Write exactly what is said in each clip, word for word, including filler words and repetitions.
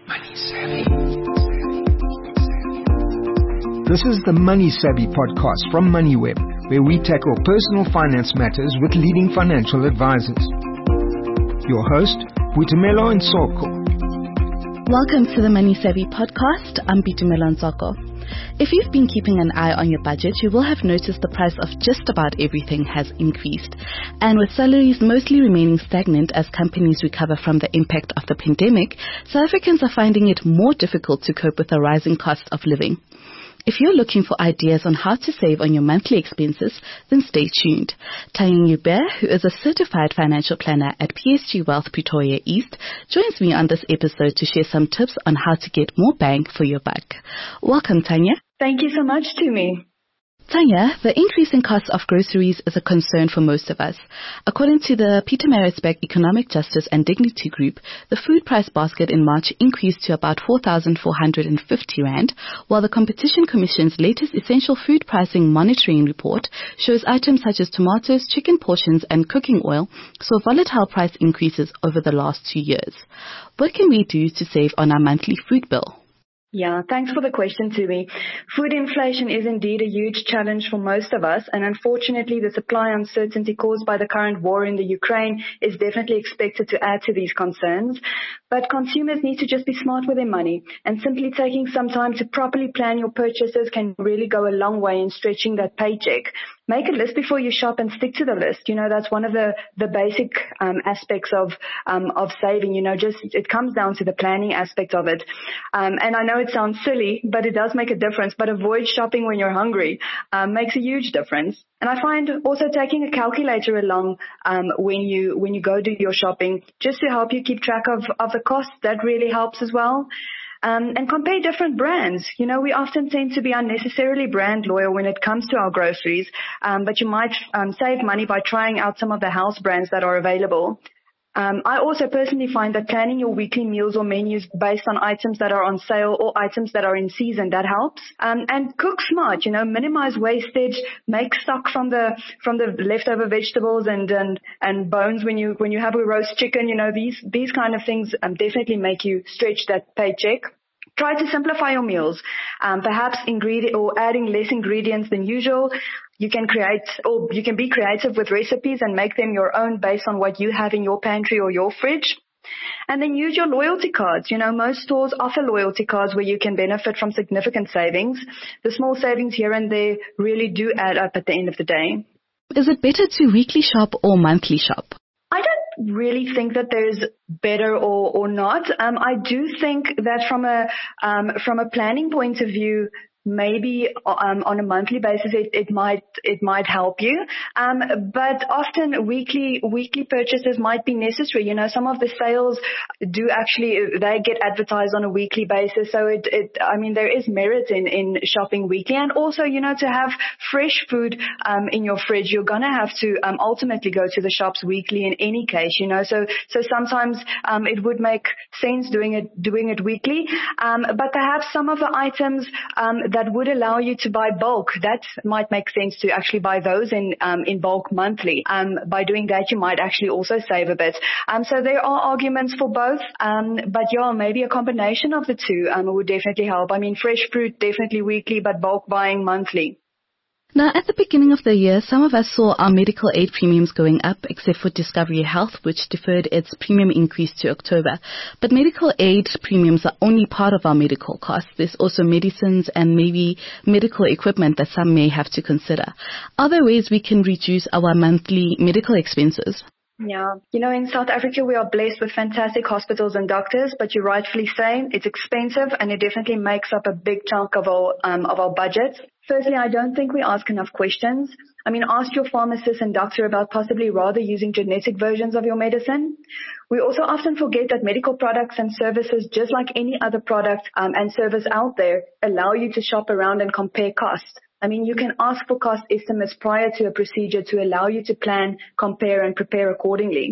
Money Savvy. This is the Money Savvy podcast from MoneyWeb, where we tackle personal finance matters with leading financial advisors. Your host, Boitumelo Nsoko. Welcome to the Money Savvy podcast. I'm Boitumelo Nsoko. If you've been keeping an eye on your budget, you will have noticed the price of just about everything has increased. And with salaries mostly remaining stagnant as companies recover from the impact of the pandemic, South Africans are finding it more difficult to cope with the rising cost of living. If you're looking for ideas on how to save on your monthly expenses, then stay tuned. Tanya Nyubert, who is a certified financial planner at P S G Wealth Pretoria East, joins me on this episode to share some tips on how to get more bang for your buck. Welcome, Tanya. Thank you so much, Tumi. Tanya, the increase in costs of groceries is a concern for most of us. According to the Pietermaritzburg Economic Justice and Dignity Group, the food price basket in March increased to about four thousand four hundred fifty rand, while the Competition Commission's latest essential food pricing monitoring report shows items such as tomatoes, chicken portions, and cooking oil saw volatile price increases over the last two years. What can we do to save on our monthly food bill? Yeah, thanks for the question, Tumi. Food inflation is indeed a huge challenge for most of us, and unfortunately the supply uncertainty caused by the current war in the Ukraine is definitely expected to add to these concerns. But consumers need to just be smart with their money, and simply taking some time to properly plan your purchases can really go a long way in stretching that paycheck. Make a list before you shop and stick to the list. You know, that's one of the, the basic um, aspects of um, of saving. You know, just it comes down to the planning aspect of it. Um, and I know it sounds silly, but it does make a difference. But avoid shopping when you're hungry um, makes a huge difference. And I find also taking a calculator along um, when you when you go do your shopping, just to help you keep track of, of the costs, that really helps as well. Um, and compare different brands. You know, we often tend to be unnecessarily brand loyal when it comes to our groceries, um, but you might um, save money by trying out some of the house brands that are available. Um, I also personally find that planning your weekly meals or menus based on items that are on sale or items that are in season, that helps. Um, and cook smart, you know, minimize wastage, make stock from the, from the leftover vegetables and, and, and bones when you, when you have a roast chicken. You know, these, these kind of things um, definitely make you stretch that paycheck. Try to simplify your meals, um, perhaps ingredient or adding less ingredients than usual. You can create or you can be creative with recipes and make them your own based on what you have in your pantry or your fridge. And then use your loyalty cards. You know, most stores offer loyalty cards where you can benefit from significant savings. The small savings here and there really do add up at the end of the day. Is it better to weekly shop or monthly shop? I don't really think that there's better or, or not. Um, I do think that from a um, from a planning point of view, maybe um, on a monthly basis it, it might it might help you, um, but often weekly weekly purchases might be necessary. You know, some of the sales do actually they get advertised on a weekly basis, so it, it I mean there is merit in, in shopping weekly, and also you know to have fresh food um, in your fridge, you're gonna have to um, ultimately go to the shops weekly in any case. You know, so so sometimes um, it would make sense doing it doing it weekly, um, but perhaps some of the items um, that would allow you to buy bulk, that might make sense to actually buy those in um, in bulk monthly. Um, by doing that, you might actually also save a bit. Um, so there are arguments for both, um, but yeah, maybe a combination of the two um, would definitely help. I mean, fresh fruit definitely weekly, but bulk buying monthly. Now, at the beginning of the year, some of us saw our medical aid premiums going up, except for Discovery Health, which deferred its premium increase to October. But medical aid premiums are only part of our medical costs. There's also medicines and maybe medical equipment that some may have to consider. Are there ways we can reduce our monthly medical expenses? Yeah. You know, in South Africa, we are blessed with fantastic hospitals and doctors, but you rightfully say it's expensive and it definitely makes up a big chunk of our, um, of our budget. Firstly, I don't think we ask enough questions. I mean, ask your pharmacist and doctor about possibly rather using genetic versions of your medicine. We also often forget that medical products and services, just like any other product um, and service out there, allow you to shop around and compare costs. I mean, you can ask for cost estimates prior to a procedure to allow you to plan, compare, and prepare accordingly.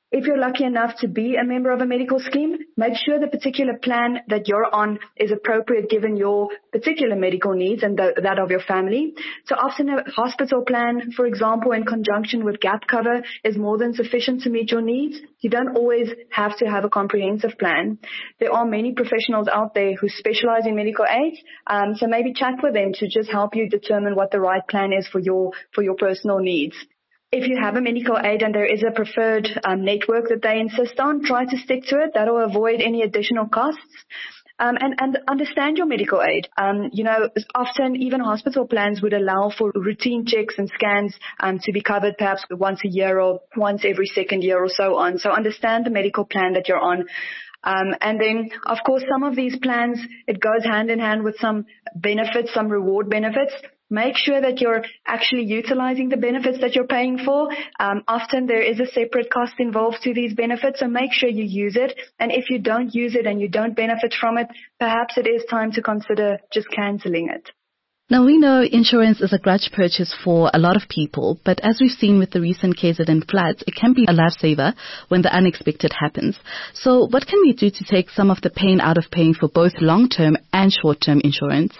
If you're lucky enough to be a member of a medical scheme, make sure the particular plan that you're on is appropriate given your particular medical needs and the, that of your family. So often a hospital plan, for example, in conjunction with gap cover, is more than sufficient to meet your needs. You don't always have to have a comprehensive plan. There are many professionals out there who specialize in medical aid, um, so maybe chat with them to just help you determine what the right plan is for your for your personal needs. If you have a medical aid and there is a preferred um, network that they insist on, try to stick to it. That will avoid any additional costs. Um, and, and understand your medical aid. Um, you know, often even hospital plans would allow for routine checks and scans um, to be covered perhaps once a year or once every second year or so on. So understand the medical plan that you're on. Um, and then, of course, some of these plans, it goes hand in hand with some benefits, some reward benefits. Make sure that you're actually utilizing the benefits that you're paying for. Um, often there is a separate cost involved to these benefits, so make sure you use it. And if you don't use it and you don't benefit from it, perhaps it is time to consider just canceling it. Now, we know insurance is a grudge purchase for a lot of people, but as we've seen with the recent K Z N floods, it can be a lifesaver when the unexpected happens. So what can we do to take some of the pain out of paying for both long-term and short-term insurance?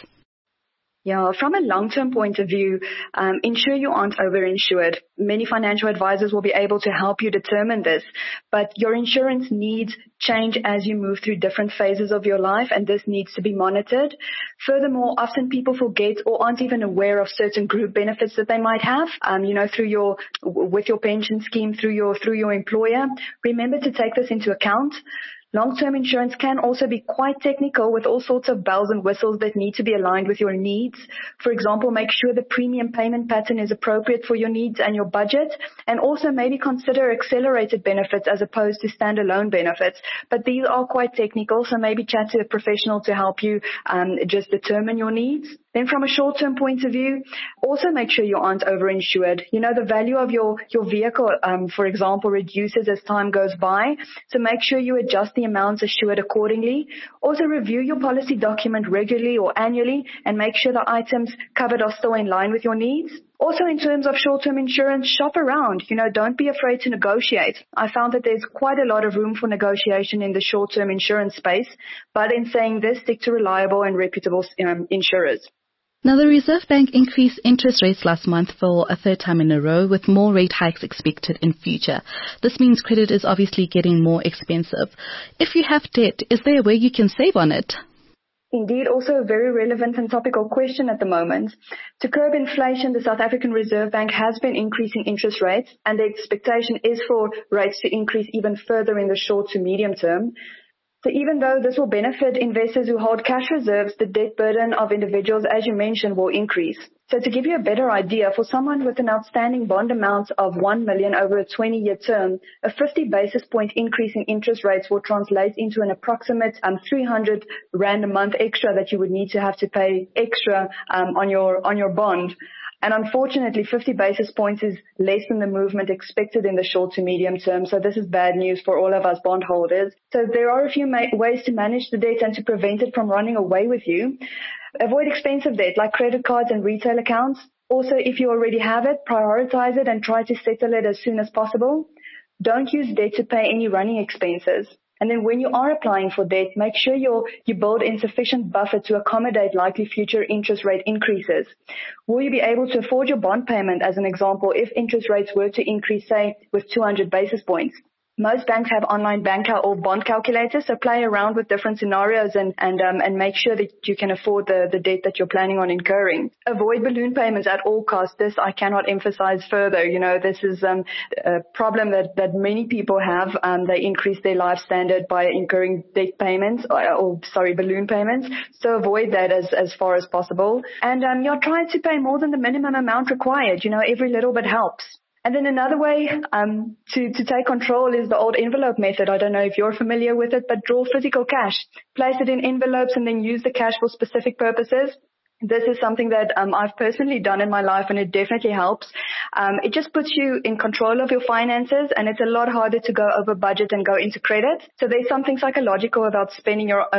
Yeah, from a long-term point of view, um, ensure you aren't overinsured. Many financial advisors will be able to help you determine this, but your insurance needs change as you move through different phases of your life, and this needs to be monitored. Furthermore, often people forget or aren't even aware of certain group benefits that they might have, um, you know, through your, with your pension scheme, through your, through your employer. Remember to take this into account. Long-term insurance can also be quite technical with all sorts of bells and whistles that need to be aligned with your needs. For example, make sure the premium payment pattern is appropriate for your needs and your budget, and also maybe consider accelerated benefits as opposed to standalone benefits. But these are quite technical, so maybe chat to a professional to help you um, just determine your needs. Then from a short-term point of view, also make sure you aren't overinsured. You know, the value of your, your vehicle, um, for example, reduces as time goes by. So make sure you adjust the amounts assured accordingly. Also review your policy document regularly or annually and make sure the items covered are still in line with your needs. Also, in terms of short-term insurance, shop around. You know, don't be afraid to negotiate. I found that there's quite a lot of room for negotiation in the short-term insurance space. But in saying this, stick to reliable and reputable um, insurers. Now, the Reserve Bank increased interest rates last month for a third time in a row, with more rate hikes expected in future. This means credit is obviously getting more expensive. If you have debt, is there a way you can save on it? Indeed, also a very relevant and topical question at the moment. To curb inflation, the South African Reserve Bank has been increasing interest rates, and the expectation is for rates to increase even further in the short to medium term. So even though this will benefit investors who hold cash reserves, the debt burden of individuals, as you mentioned, will increase. So to give you a better idea, for someone with an outstanding bond amount of one million over a twenty-year term, a fifty basis point increase in interest rates will translate into an approximate um, three hundred rand a month extra that you would need to have to pay extra um, on your on your bond. And unfortunately, fifty basis points is less than the movement expected in the short to medium term. So this is bad news for all of us bondholders. So there are a few ma- ways to manage the debt and to prevent it from running away with you. Avoid expensive debt like credit cards and retail accounts. Also, if you already have it, prioritize it and try to settle it as soon as possible. Don't use debt to pay any running expenses. And then when you are applying for debt, make sure you you build in sufficient buffer to accommodate likely future interest rate increases. Will you be able to afford your bond payment, as an example, if interest rates were to increase, say, with two hundred basis points? Most banks have online bank cal- or bond calculators, so play around with different scenarios and and um, and make sure that you can afford the, the debt that you're planning on incurring. Avoid balloon payments at all costs. This I cannot emphasize further. You know, this is um, a problem that, that many people have. Um, they increase their life standard by incurring debt payments or, or sorry, balloon payments. So avoid that as, as far as possible. And um, you're trying to pay more than the minimum amount required. You know, every little bit helps. And then another way um, to, to take control is the old envelope method. I don't know if you're familiar with it, but draw physical cash. Place it in envelopes and then use the cash for specific purposes. This is something that um, I've personally done in my life, and it definitely helps. Um, it just puts you in control of your finances, and it's a lot harder to go over budget and go into credit. So there's something psychological about spending your own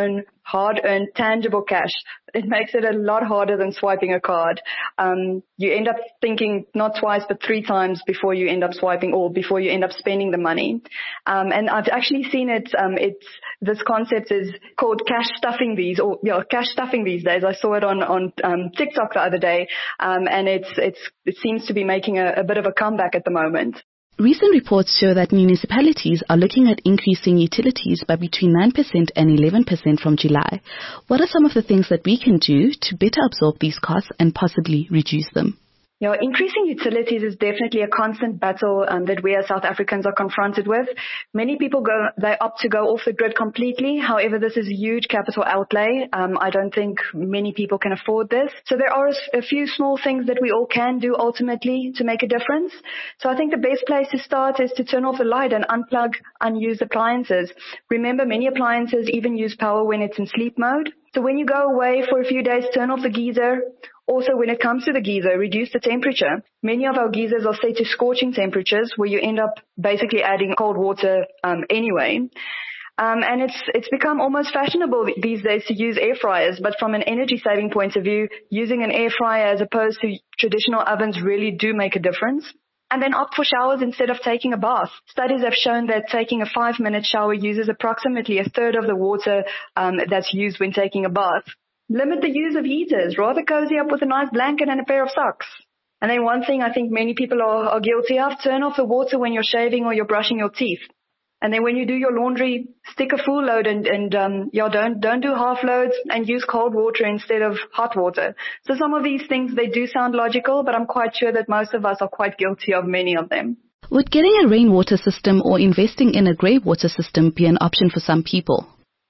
hard-earned, tangible cash, it makes it a lot harder than swiping a card. Um, you end up thinking not twice but three times before you end up swiping or before you end up spending the money. Um, and I've actually seen it. Um, it's this concept is called cash stuffing these, or yeah, cash stuffing these days. I saw it on on um, TikTok the other day, um, and it's it's it seems to be making a, a bit of a comeback at the moment. Recent reports show that municipalities are looking at increasing utilities by between nine percent and eleven percent from July. What are some of the things that we can do to better absorb these costs and possibly reduce them? You know, increasing utilities is definitely a constant battle um, that we as South Africans are confronted with. Many people go, they opt to go off the grid completely. However, this is a huge capital outlay. Um, I don't think many people can afford this. So there are a few small things that we all can do ultimately to make a difference. So I think the best place to start is to turn off the light and unplug unused appliances. Remember, many appliances even use power when it's in sleep mode. So when you go away for a few days, turn off the geyser. Also, when it comes to the geyser, reduce the temperature. Many of our geysers are set to scorching temperatures where you end up basically adding cold water um, anyway. Um, and it's it's become almost fashionable these days to use air fryers. But from an energy saving point of view, using an air fryer as opposed to traditional ovens really do make a difference. And then opt for showers instead of taking a bath. Studies have shown that taking a five-minute shower uses approximately a third of the water um, that's used when taking a bath. Limit the use of heaters. Rather cozy up with a nice blanket and a pair of socks. And then one thing I think many people are, are guilty of, turn off the water when you're shaving or you're brushing your teeth. And then when you do your laundry, stick a full load and, and um, yeah, don't, don't do half loads and use cold water instead of hot water. So some of these things, they do sound logical, but I'm quite sure that most of us are quite guilty of many of them. Would getting a rainwater system or investing in a grey water system be an option for some people?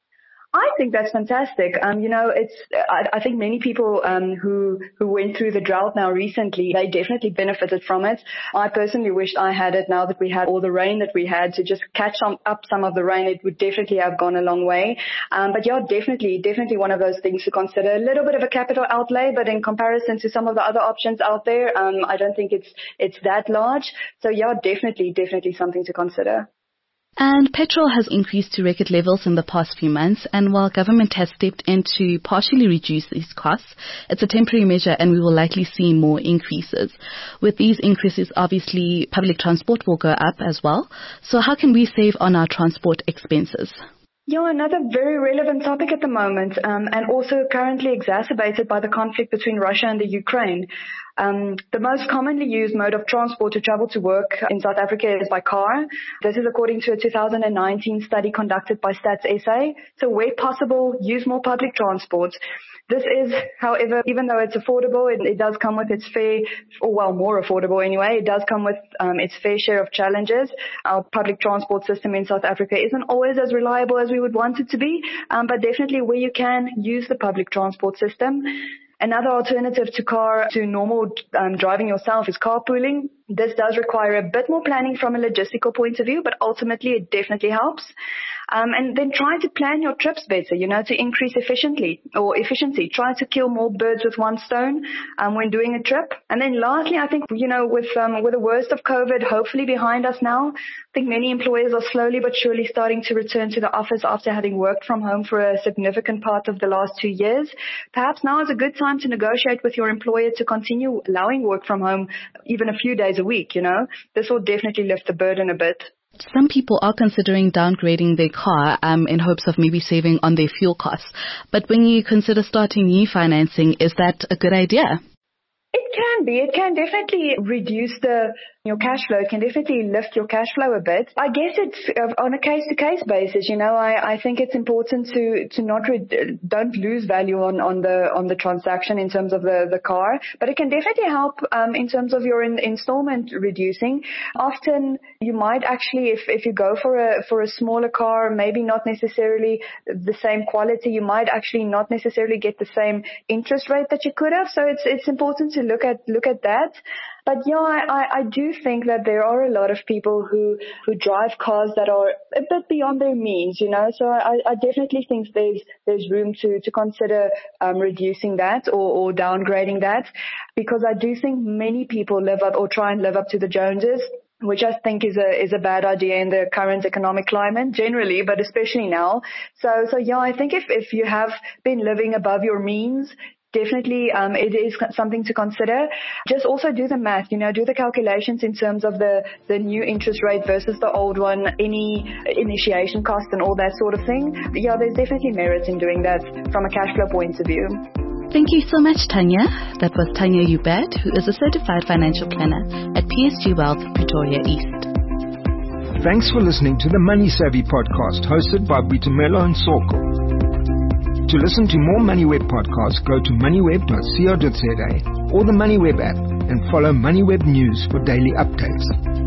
I think that's fantastic. Um, you know, it's, I, I think many people, um, who, who went through the drought now recently, they definitely benefited from it. I personally wished I had it now that we had all the rain that we had to just catch some, up some of the rain. It would definitely have gone a long way. Um, but yeah, definitely, definitely one of those things to consider. A little bit of a capital outlay, but in comparison to some of the other options out there, um, I don't think it's, it's that large. So yeah, definitely, definitely something to consider. And petrol has increased to record levels in the past few months, and while government has stepped in to partially reduce these costs, it's a temporary measure and we will likely see more increases. With these increases, obviously, public transport will go up as well. So how can we save on our transport expenses? Yeah, another very relevant topic at the moment, um, and also currently exacerbated by the conflict between Russia and the Ukraine. Um, the most commonly used mode of transport to travel to work in South Africa is by car. This is according to a two thousand nineteen study conducted by Stats S A. So where possible, use more public transport. This is, however, even though it's affordable, it, it does come with its fair, or well, more affordable anyway, it does come with um, its fair share of challenges. Our public transport system in South Africa isn't always as reliable as we would want it to be, um, but definitely where you can, use the public transport system. Another alternative to car, to normal um, driving yourself is carpooling. This does require a bit more planning from a logistical point of view, but ultimately it definitely helps. Um, and then try to plan your trips better, you know, to increase efficiently or efficiency. Try to kill more birds with one stone um, when doing a trip. And then lastly, I think, you know, with um, with the worst of COVID hopefully behind us now, I think many employers are slowly but surely starting to return to the office after having worked from home for a significant part of the last two years. Perhaps now is a good time to negotiate with your employer to continue allowing work from home even a few days a week, you know. This will definitely lift the burden a bit. Some people are considering downgrading their car um, in hopes of maybe saving on their fuel costs. But when you consider starting new financing, is that a good idea? It can be. It can definitely reduce the your cash flow. It can definitely lift your cash flow a bit. I guess it's uh, on a case-to-case basis. You know, I, I think it's important to to not re- don't lose value on, on the on the transaction in terms of the, the car, but it can definitely help um, in terms of your in, installment reducing. Often you might actually, if if you go for a for a smaller car, maybe not necessarily the same quality, you might actually not necessarily get the same interest rate that you could have. So it's it's important to look at look at that. But yeah, I, I do think that there are a lot of people who, who drive cars that are a bit beyond their means, you know. So I, I definitely think there's there's room to to consider um, reducing that or, or downgrading that, because I do think many people live up or try and live up to the Joneses. which I think is a is a bad idea in the current economic climate generally, but especially now. So so yeah, I think if if you have been living above your means, definitely um, it is something to consider. Just also do the math, you know, do the calculations in terms of the, the new interest rate versus the old one, any initiation cost and all that sort of thing. Yeah, there's definitely merit in doing that from a cash flow point of view. Thank you so much, Tanya. That was Tanya Ubert, who is a certified financial planner at P S G Wealth, Pretoria East. Thanks for listening to the Money Savvy podcast hosted by Boitumelo and Soko. To listen to more MoneyWeb podcasts, go to moneyweb dot co dot za or the MoneyWeb app and follow MoneyWeb News for daily updates.